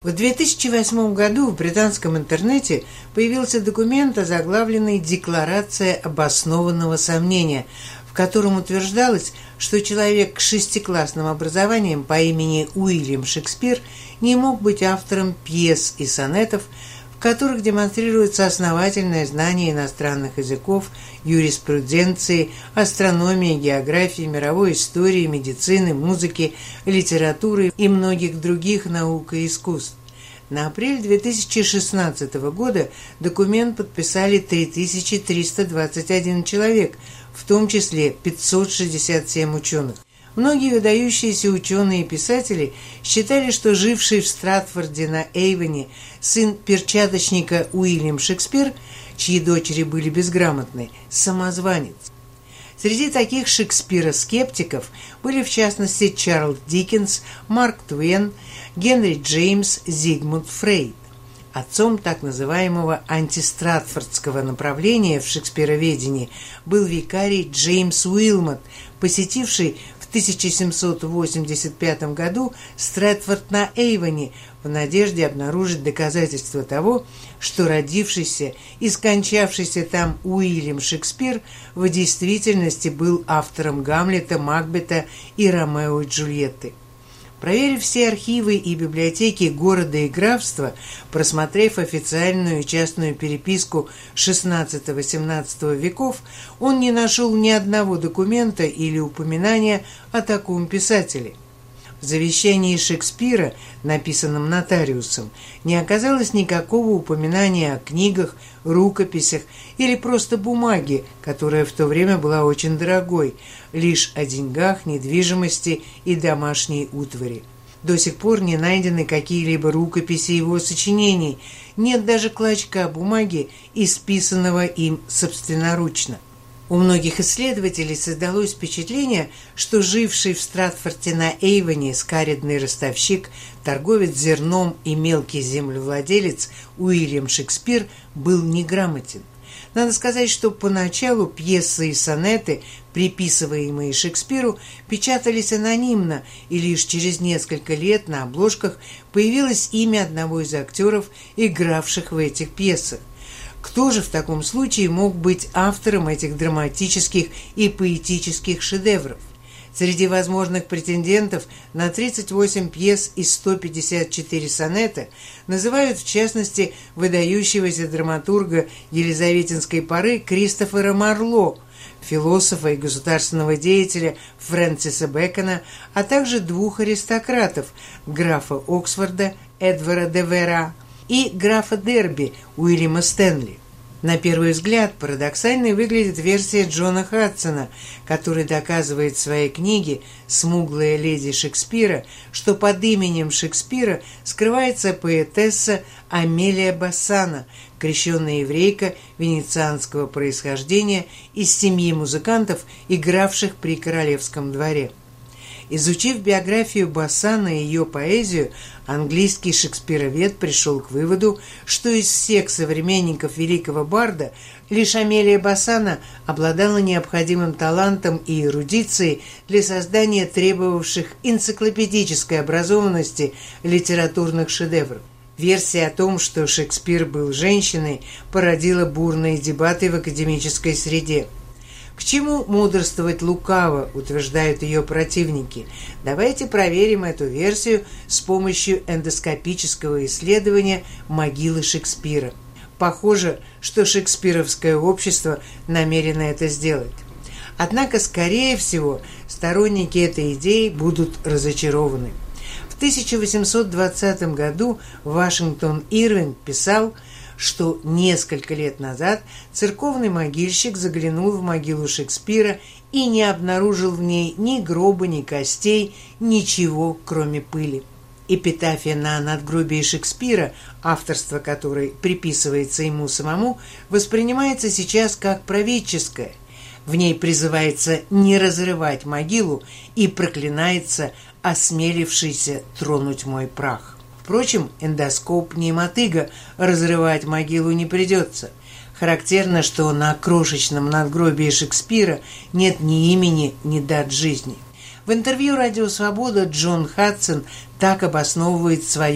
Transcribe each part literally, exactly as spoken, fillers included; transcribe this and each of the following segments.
В две тысячи восьмом году в британском интернете появился документ, озаглавленный «Декларация обоснованного сомнения», в котором утверждалось, что человек с шестиклассным образованием по имени Уильям Шекспир не мог быть автором пьес и сонетов, в которых демонстрируется основательное знание иностранных языков, юриспруденции, астрономии, географии, мировой истории, медицины, музыки, литературы и многих других наук и искусств. На апрель две тысячи шестнадцатого года документ подписали три тысячи триста двадцать один человек, в том числе пятьсот шестьдесят семь ученых. Многие выдающиеся ученые и писатели считали, что живший в Стратфорде на Эйвоне сын перчаточника Уильям Шекспир, чьи дочери были безграмотны, самозванец. Среди таких Шекспира-скептиков были в частности Чарльз Диккенс, Марк Твен, Генри Джеймс, Зигмунд Фрейд. Отцом так называемого антистратфордского направления в шекспироведении был викарий Джеймс Уилмот, посетивший в тысяча семьсот восемьдесят пятом году Стратфорд на Эйвоне в надежде обнаружить доказательства того, что родившийся и скончавшийся там Уильям Шекспир в действительности был автором Гамлета, Макбета и Ромео и Джульетты. Проверив все архивы и библиотеки города и графства, просмотрев официальную и частную переписку шестнадцатого-семнадцатого веков, он не нашел ни одного документа или упоминания о таком писателе. В завещании Шекспира, написанном нотариусом, не оказалось никакого упоминания о книгах, рукописях или просто бумаге, которая в то время была очень дорогой, лишь о деньгах, недвижимости и домашней утвари. До сих пор не найдены какие-либо рукописи его сочинений, нет даже клочка бумаги, исписанного им собственноручно. У многих исследователей создалось впечатление, что живший в Стратфорде на Эйвоне скаредный ростовщик, торговец зерном и мелкий землевладелец Уильям Шекспир был неграмотен. Надо сказать, что поначалу пьесы и сонеты, приписываемые Шекспиру, печатались анонимно, и лишь через несколько лет на обложках появилось имя одного из актеров, игравших в этих пьесах. Кто же в таком случае мог быть автором этих драматических и поэтических шедевров? Среди возможных претендентов на тридцать восемь пьес и сто пятьдесят четыре сонета называют в частности выдающегося драматурга елизаветинской поры Кристофера Марло, философа и государственного деятеля Фрэнсиса Бэкона, а также двух аристократов – графа Оксфорда Эдвара де Вера и графа Дерби Уильяма Стэнли. На первый взгляд парадоксальной выглядит версия Джона Хадсона, который доказывает в своей книге «Смуглая леди Шекспира», что под именем Шекспира скрывается поэтесса Амелия Бассана, крещенная еврейка венецианского происхождения из семьи музыкантов, игравших при королевском дворе. Изучив биографию Бассана и ее поэзию, английский шекспировед пришел к выводу, что из всех современников великого барда лишь Амелия Бассана обладала необходимым талантом и эрудицией для создания требовавших энциклопедической образованности литературных шедевров. Версия о том, что Шекспир был женщиной, породила бурные дебаты в академической среде. К чему мудрствовать лукаво, утверждают ее противники. Давайте проверим эту версию с помощью эндоскопического исследования могилы Шекспира. Похоже, что шекспировское общество намерено это сделать. Однако, скорее всего, сторонники этой идеи будут разочарованы. В тысяча восемьсот двадцатом году Вашингтон Ирвинг писал, что несколько лет назад церковный могильщик заглянул в могилу Шекспира и не обнаружил в ней ни гроба, ни костей, ничего, кроме пыли. Эпитафия на надгробии Шекспира, авторство которой приписывается ему самому, воспринимается сейчас как праведческая. В ней призывается не разрывать могилу и проклинается осмелившийся тронуть мой прах. Впрочем, эндоскоп не мотыга, разрывать могилу не придется. Характерно, что на крошечном надгробии Шекспира нет ни имени, ни дат жизни. В интервью «Радио Свобода» Джон Хадсон так обосновывает свою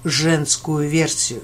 женскую версию.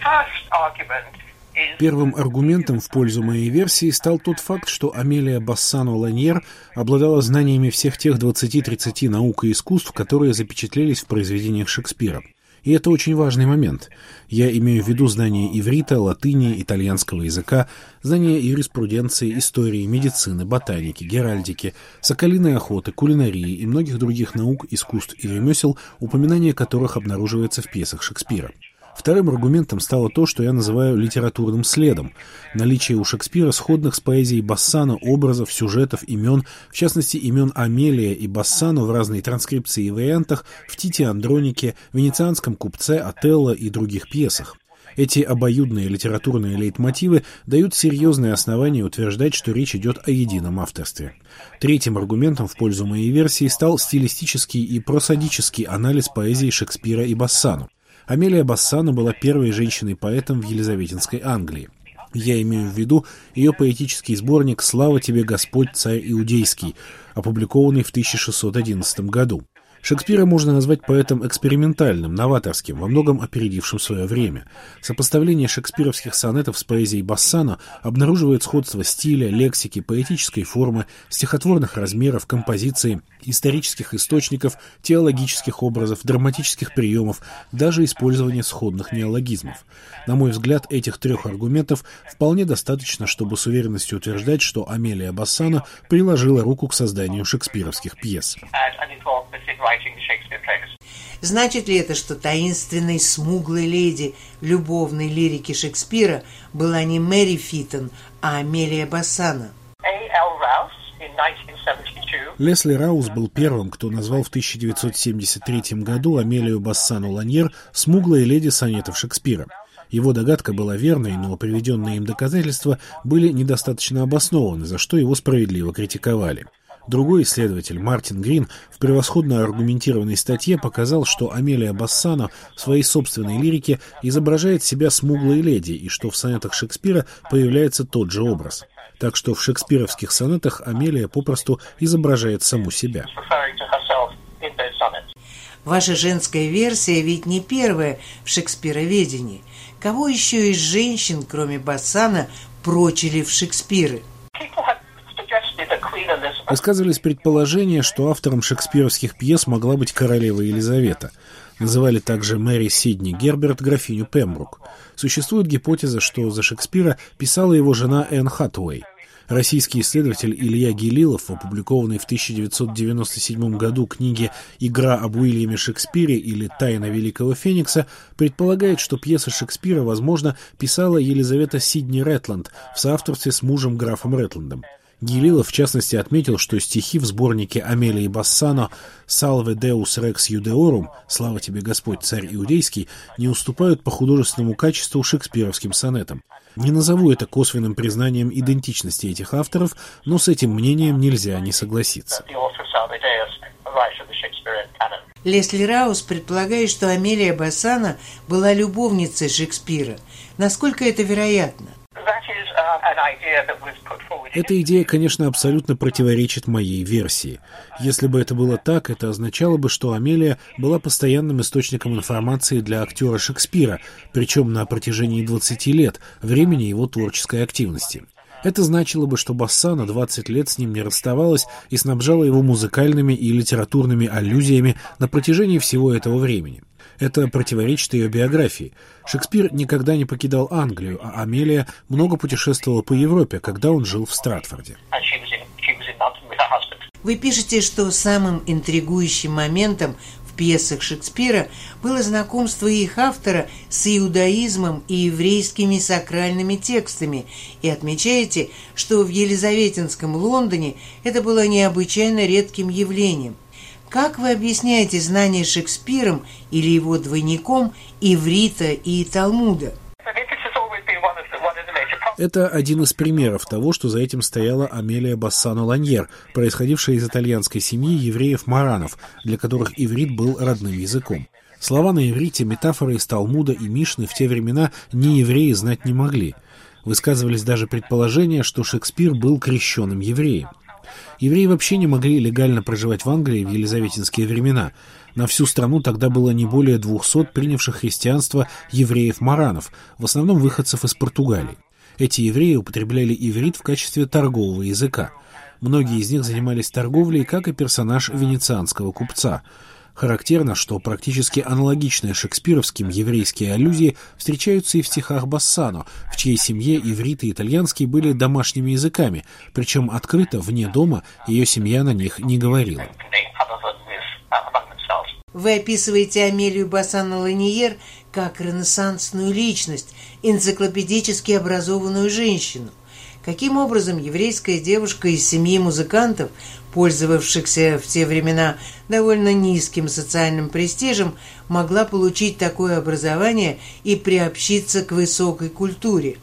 Первым аргументом в пользу моей версии стал тот факт, что Амелия Бассано Ланьер обладала знаниями всех тех двадцати-тридцати наук и искусств, которые запечатлелись в произведениях Шекспира. И это очень важный момент. Я имею в виду знания иврита, латыни, итальянского языка, знания юриспруденции, истории, медицины, ботаники, геральдики, соколиной охоты, кулинарии и многих других наук, искусств и ремесел, упоминание которых обнаруживается в пьесах Шекспира. Вторым аргументом стало то, что я называю литературным следом. Наличие у Шекспира сходных с поэзией Бассано образов, сюжетов, имен, в частности имен Амелия и Бассано в разной транскрипции и вариантах в Тите Андронике, Венецианском купце, Отелло и других пьесах. Эти обоюдные литературные лейтмотивы дают серьезные основания утверждать, что речь идет о едином авторстве. Третьим аргументом в пользу моей версии стал стилистический и просодический анализ поэзии Шекспира и Бассано. Амелия Бассано была первой женщиной-поэтом в Елизаветинской Англии. Я имею в виду ее поэтический сборник «Слава тебе, Господь, царь иудейский», опубликованный в тысяча шестьсот одиннадцатом году. Шекспира можно назвать поэтом экспериментальным, новаторским, во многом опередившим свое время. Сопоставление шекспировских сонетов с поэзией Бассано обнаруживает сходство стиля, лексики, поэтической формы, стихотворных размеров, композиции, исторических источников, теологических образов, драматических приемов, даже использование сходных неологизмов. На мой взгляд, этих трех аргументов вполне достаточно, чтобы с уверенностью утверждать, что Амелия Бассано приложила руку к созданию шекспировских пьес. Значит ли это, что таинственной смуглой леди любовной лирики Шекспира была не Мэри Фитон, а Амелия Бассано? Лесли Раус был первым, кто назвал в тысяча девятьсот семьдесят третьем году Амелию Бассано Ланьер смуглой леди сонетов Шекспира. Его догадка была верной, но приведенные им доказательства были недостаточно обоснованы, за что его справедливо критиковали. Другой исследователь, Мартин Грин, в превосходно аргументированной статье показал, что Амелия Бассано в своей собственной лирике изображает себя смуглой леди, и что в сонетах Шекспира появляется тот же образ. Так что в шекспировских сонетах Амелия попросту изображает саму себя. Ваша женская версия ведь не первая в шекспироведении. Кого еще из женщин, кроме Бассано, прочили в Шекспиры? Высказывались предположения, что автором шекспировских пьес могла быть королева Елизавета. Называли также Мэри Сидни Герберт, графиню Пембрук. Существует гипотеза, что за Шекспира писала его жена Энн Хатуэй. Российский исследователь Илья Гелилов, в опубликованной в тысяча девятьсот девяносто седьмом году книге «Игра об Уильяме Шекспире» или «Тайна Великого Феникса», предполагает, что пьесы Шекспира, возможно, писала Елизавета Сидни Рэтланд в соавторстве с мужем графом Рэтландом. Гелилов, в частности, отметил, что стихи в сборнике Амелии Бассано «Salve Deus Rex Judeorum» «Слава тебе, Господь, царь иудейский» не уступают по художественному качеству шекспировским сонетам. Не назову это косвенным признанием идентичности этих авторов, но с этим мнением нельзя не согласиться. Лесли Раус предполагает, что Амелия Бассано была любовницей Шекспира. Насколько это вероятно? Эта идея, конечно, абсолютно противоречит моей версии. Если бы это было так, это означало бы, что Амелия была постоянным источником информации для актера Шекспира, причем на протяжении двадцати лет, времени его творческой активности. Это значило бы, что Бассано двадцать лет с ним не расставалась и снабжала его музыкальными и литературными аллюзиями на протяжении всего этого времени. Это противоречит ее биографии. Шекспир никогда не покидал Англию, а Амелия много путешествовала по Европе, когда он жил в Стратфорде. Вы пишете, что самым интригующим моментом в пьесах Шекспира было знакомство их автора с иудаизмом и еврейскими сакральными текстами, и отмечаете, что в Елизаветинском Лондоне это было необычайно редким явлением. Как вы объясняете знание Шекспиром или его двойником иврита и Талмуда? Это один из примеров того, что за этим стояла Амелия Бассано Ланьер, происходившая из итальянской семьи евреев-маранов, для которых иврит был родным языком. Слова на иврите, метафоры из Талмуда и Мишны в те времена неевреи знать не могли. Высказывались даже предположения, что Шекспир был крещеным евреем. Евреи вообще не могли легально проживать в Англии в елизаветинские времена. На всю страну тогда было не более двухсот принявших христианство евреев-маранов, в основном выходцев из Португалии. Эти евреи употребляли иврит в качестве торгового языка. Многие из них занимались торговлей, как и персонаж венецианского купца. Характерно, что практически аналогичные шекспировским еврейские аллюзии встречаются и в стихах Бассано, в чьей семье иврит и итальянский были домашними языками, причем открыто, вне дома, ее семья на них не говорила. Вы описываете Амелию Бассано-Ланьер как ренессансную личность, энциклопедически образованную женщину. Каким образом еврейская девушка из семьи музыкантов, пользовавшихся в те времена довольно низким социальным престижем, могла получить такое образование и приобщиться к высокой культуре?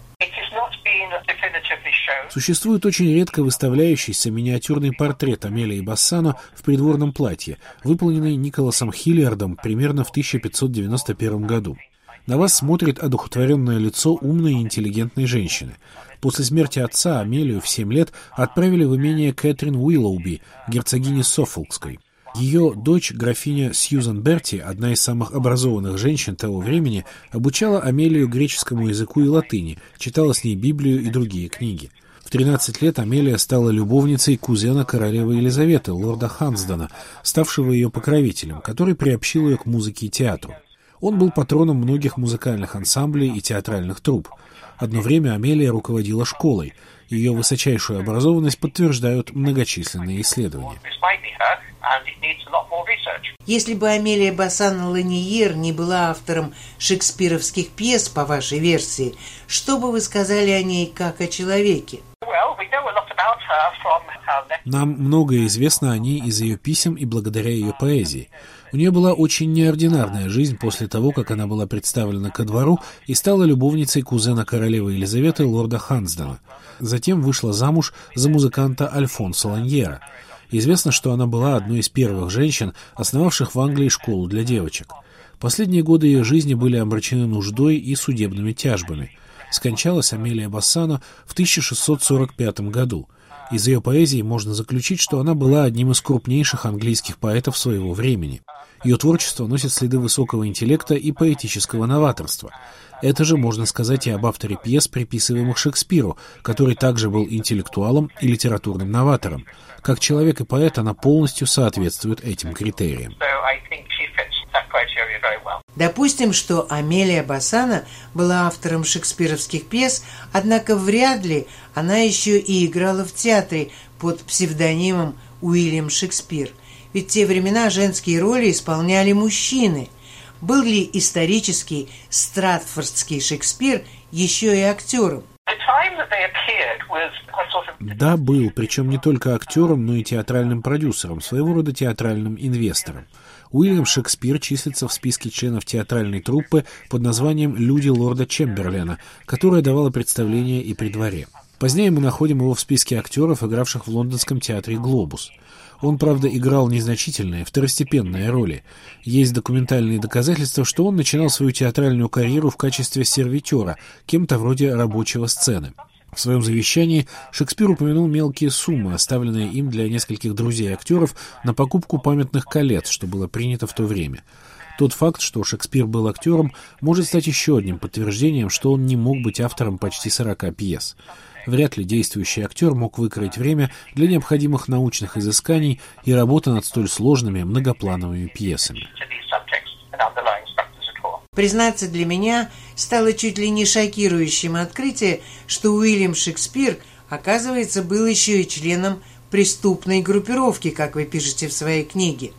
Существует очень редко выставляющийся миниатюрный портрет Амелии Бассано в придворном платье, выполненный Николасом Хиллиардом примерно в тысяча пятьсот девяносто первом году. На вас смотрит одухотворенное лицо умной и интеллигентной женщины. После смерти отца Амелию в семь лет отправили в имение Кэтрин Уиллоуби, герцогини Соффолкской. Ее дочь, графиня Сьюзан Берти, одна из самых образованных женщин того времени, обучала Амелию греческому языку и латыни, читала с ней Библию и другие книги. В тринадцать лет Амелия стала любовницей кузена королевы Елизаветы, лорда Хансдена, ставшего ее покровителем, который приобщил ее к музыке и театру. Он был патроном многих музыкальных ансамблей и театральных труп. Одно время Амелия руководила школой. Ее высочайшую образованность подтверждают многочисленные исследования. Если бы Амелия Бассано-Ланьер не была автором шекспировских пьес, по вашей версии, что бы вы сказали о ней как о человеке? Нам многое известно о ней из ее писем и благодаря ее поэзии. У нее была очень неординарная жизнь после того, как она была представлена ко двору и стала любовницей кузена королевы Елизаветы, лорда Хансдена. Затем вышла замуж за музыканта Альфонсо Ланьера. Известно, что она была одной из первых женщин, основавших в Англии школу для девочек. Последние годы ее жизни были омрачены нуждой и судебными тяжбами. Скончалась Амелия Бассано в тысяча шестьсот сорок пятом году. Из ее поэзии можно заключить, что она была одним из крупнейших английских поэтов своего времени. Ее творчество носит следы высокого интеллекта и поэтического новаторства. Это же можно сказать и об авторе пьес, приписываемых Шекспиру, который также был интеллектуалом и литературным новатором. Как человек и поэт она полностью соответствует этим критериям. Допустим, что Амелия Бассано была автором шекспировских пьес, однако вряд ли она еще и играла в театре под псевдонимом Уильям Шекспир. Ведь в те времена женские роли исполняли мужчины. Был ли исторический стратфордский Шекспир еще и актером? Да, был, причем не только актером, но и театральным продюсером, своего рода театральным инвестором. Уильям Шекспир числится в списке членов театральной труппы под названием «Люди лорда Чемберлена», которая давала представления и при дворе. Позднее мы находим его в списке актеров, игравших в лондонском театре «Глобус». Он, правда, играл незначительные, второстепенные роли. Есть документальные доказательства, что он начинал свою театральную карьеру в качестве сервитера, кем-то вроде рабочего сцены. В своем завещании Шекспир упомянул мелкие суммы, оставленные им для нескольких друзей актеров на покупку памятных колец, что было принято в то время. Тот факт, что Шекспир был актером, может стать еще одним подтверждением, что он не мог быть автором почти сорока пьес. Вряд ли действующий актер мог выкроить время для необходимых научных изысканий и работы над столь сложными многоплановыми пьесами. Признаться, для меня стало чуть ли не шокирующим открытие, что Уильям Шекспир, оказывается, был еще и членом преступной группировки, как вы пишете в своей книге.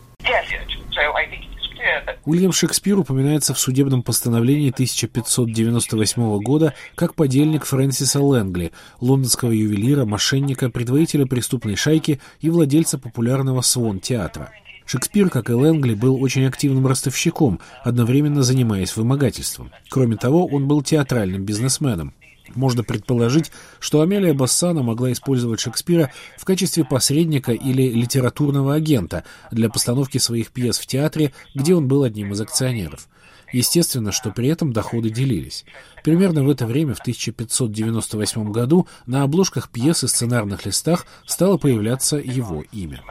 Уильям Шекспир упоминается в судебном постановлении тысяча пятьсот девяносто восьмого года как подельник Фрэнсиса Лэнгли, лондонского ювелира, мошенника, предводителя преступной шайки и владельца популярного Свон-театра. Шекспир, как и Лэнгли, был очень активным ростовщиком, одновременно занимаясь вымогательством. Кроме того, он был театральным бизнесменом. Можно предположить, что Амелия Бассано могла использовать Шекспира в качестве посредника или литературного агента для постановки своих пьес в театре, где он был одним из акционеров. Естественно, что при этом доходы делились. Примерно в это время, в тысяча пятьсот девяносто восьмом году, на обложках пьес и сценарных листах стало появляться его имя.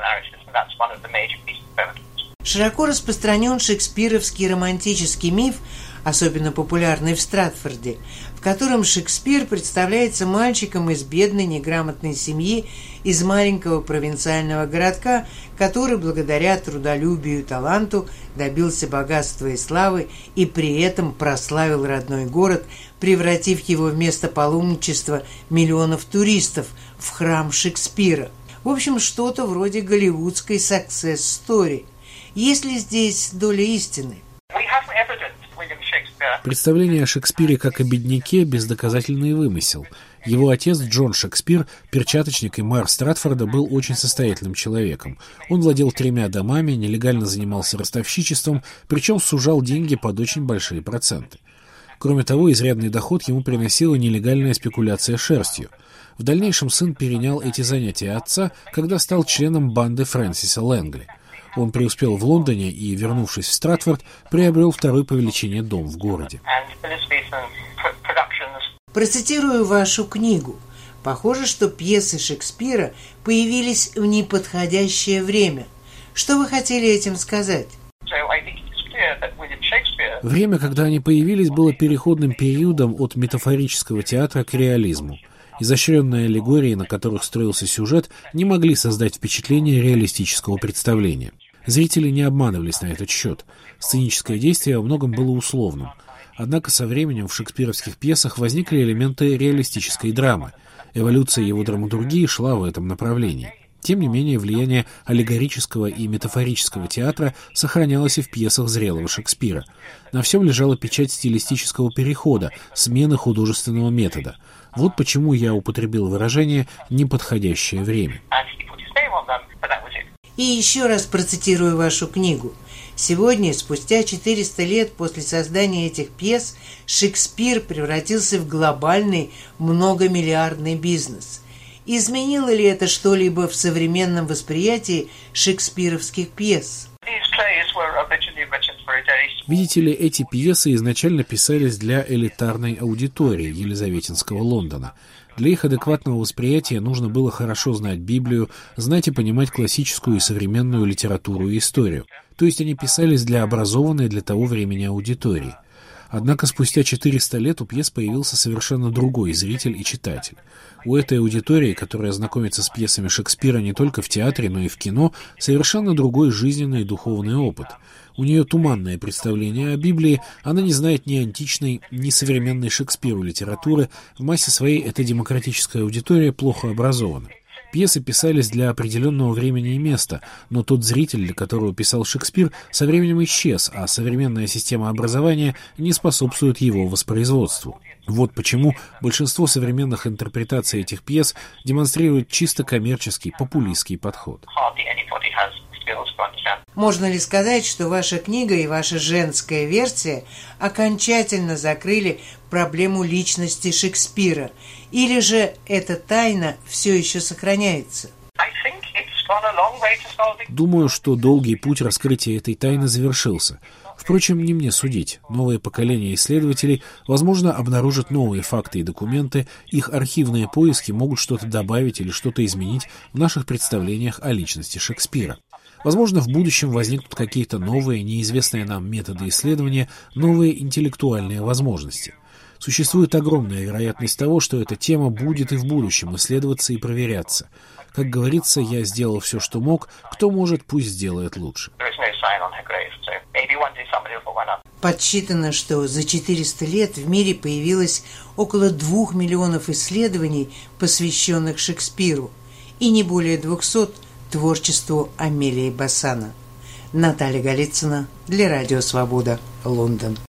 Широко распространен шекспировский романтический миф, особенно популярный в Стратфорде, в котором Шекспир представляется мальчиком из бедной, неграмотной семьи, из маленького провинциального городка, который благодаря трудолюбию и таланту добился богатства и славы и при этом прославил родной город, превратив его в место паломничества миллионов туристов в храм Шекспира. В общем, что-то вроде голливудской success story. Есть ли здесь доля истины? Представление о Шекспире как о бедняке – бездоказательный вымысел. Его отец Джон Шекспир, перчаточник и мэр Стратфорда, был очень состоятельным человеком. Он владел тремя домами, нелегально занимался ростовщичеством, причем сужал деньги под очень большие проценты. Кроме того, изрядный доход ему приносила нелегальная спекуляция шерстью. В дальнейшем сын перенял эти занятия отца, когда стал членом банды Фрэнсиса Лэнгли. Он преуспел в Лондоне и, вернувшись в Стратфорд, приобрел второй по величине дом в городе. Процитирую вашу книгу. Похоже, что пьесы Шекспира появились в неподходящее время. Что вы хотели этим сказать? Время, когда они появились, было переходным периодом от метафорического театра к реализму. Изощренные аллегории, на которых строился сюжет, не могли создать впечатление реалистического представления. Зрители не обманывались на этот счет. Сценическое действие во многом было условным. Однако со временем в шекспировских пьесах возникли элементы реалистической драмы. Эволюция его драматургии шла в этом направлении. Тем не менее, влияние аллегорического и метафорического театра сохранялось и в пьесах зрелого Шекспира. На всем лежала печать стилистического перехода, смены художественного метода. Вот почему я употребил выражение «неподходящее время». И еще раз процитирую вашу книгу. Сегодня, спустя четыреста лет после создания этих пьес, Шекспир превратился в глобальный многомиллиардный бизнес. Изменило ли это что-либо в современном восприятии шекспировских пьес? Видите ли, эти пьесы изначально писались для элитарной аудитории елизаветинского Лондона. Для их адекватного восприятия нужно было хорошо знать Библию, знать и понимать классическую и современную литературу и историю. То есть они писались для образованной для того времени аудитории. Однако спустя четыреста лет у пьес появился совершенно другой зритель и читатель. У этой аудитории, которая знакомится с пьесами Шекспира не только в театре, но и в кино, совершенно другой жизненный и духовный опыт. У нее туманное представление о Библии, она не знает ни античной, ни современной Шекспиру литературы, в массе своей эта демократическая аудитория плохо образована. Пьесы писались для определенного времени и места, но тот зритель, для которого писал Шекспир, со временем исчез, а современная система образования не способствует его воспроизводству. Вот почему большинство современных интерпретаций этих пьес демонстрирует чисто коммерческий, популистский подход. Можно ли сказать, что ваша книга и ваша женская версия окончательно закрыли проблему личности Шекспира? Или же эта тайна все еще сохраняется? Думаю, что долгий путь раскрытия этой тайны завершился. Впрочем, не мне судить. Новое поколение исследователей, возможно, обнаружат новые факты и документы, их архивные поиски могут что-то добавить или что-то изменить в наших представлениях о личности Шекспира. Возможно, в будущем возникнут какие-то новые, неизвестные нам методы исследования, новые интеллектуальные возможности. Существует огромная вероятность того, что эта тема будет и в будущем исследоваться и проверяться. Как говорится, я сделал все, что мог, кто может, пусть сделает лучше. Подсчитано, что за четыреста лет в мире появилось около двух миллионов исследований, посвященных Шекспиру, и не более двухсот творчеству Амелии Бассано. Наталья Голицына для Радио Свобода, Лондон.